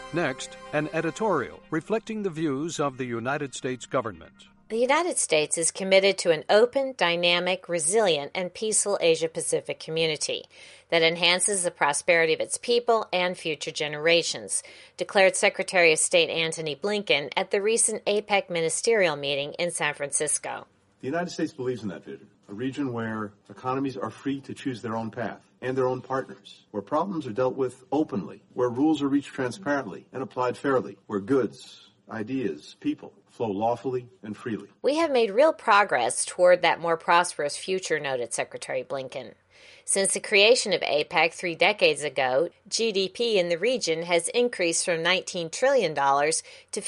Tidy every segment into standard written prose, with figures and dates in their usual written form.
Next, an editorial reflecting the views of the United States government. The United States is committed to an open, dynamic, resilient, and peaceful Asia-Pacific community that enhances the prosperity of its people and future generations, declared Secretary of State Antony Blinken at the recent APEC ministerial meeting in San Francisco. The United States believes in that vision, a region where economies are free to choose their own path and their own partners, where problems are dealt with openly, where rules are reached transparently and applied fairly, where goods, ideas, people flow lawfully and freely. We have made real progress toward that more prosperous future, noted Secretary Blinken. Since the creation of APEC 3 decades ago, GDP in the region has increased from $19 trillion to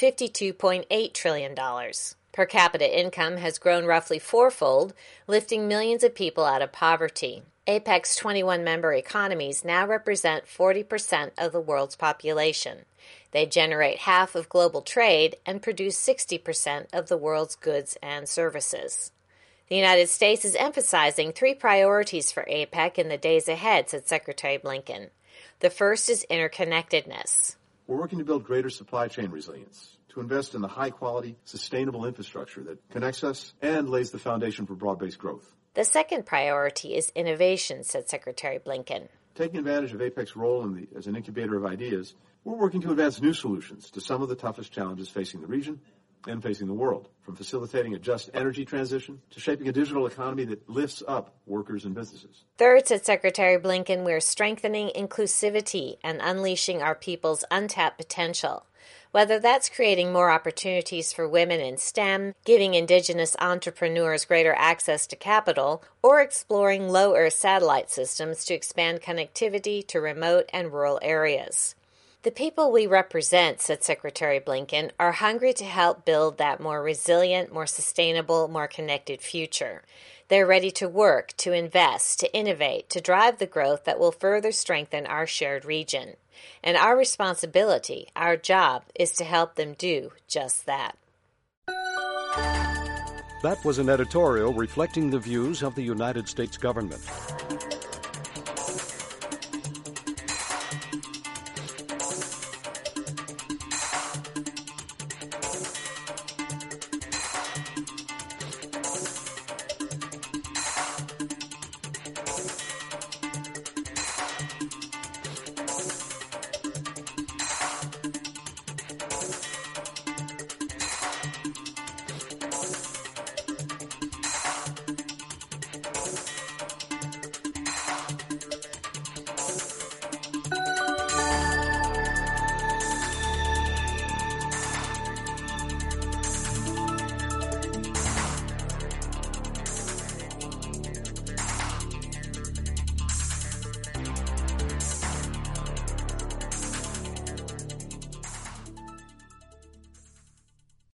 $52.8 trillion. Per capita income has grown roughly fourfold, lifting millions of people out of poverty. APEC's 21 member economies now represent 40% of the world's population. They generate half of global trade and produce 60% of the world's goods and services. The United States is emphasizing 3 priorities for APEC in the days ahead, said Secretary Blinken. The first is interconnectedness. We're working to build greater supply chain resilience, to invest in the high-quality, sustainable infrastructure that connects us and lays the foundation for broad-based growth. The second priority is innovation, said Secretary Blinken. Taking advantage of APEC's role as an incubator of ideas, we're working to advance new solutions to some of the toughest challenges facing the region and facing the world, from facilitating a just energy transition to shaping a digital economy that lifts up workers and businesses. Third, said Secretary Blinken, we're strengthening inclusivity and unleashing our people's untapped potential. Whether that's creating more opportunities for women in STEM, giving indigenous entrepreneurs greater access to capital, or exploring low Earth satellite systems to expand connectivity to remote and rural areas. The people we represent, said Secretary Blinken, are hungry to help build that more resilient, more sustainable, more connected future. They're ready to work, to invest, to innovate, to drive the growth that will further strengthen our shared region. And our responsibility, our job, is to help them do just that. That was an editorial reflecting the views of the United States government.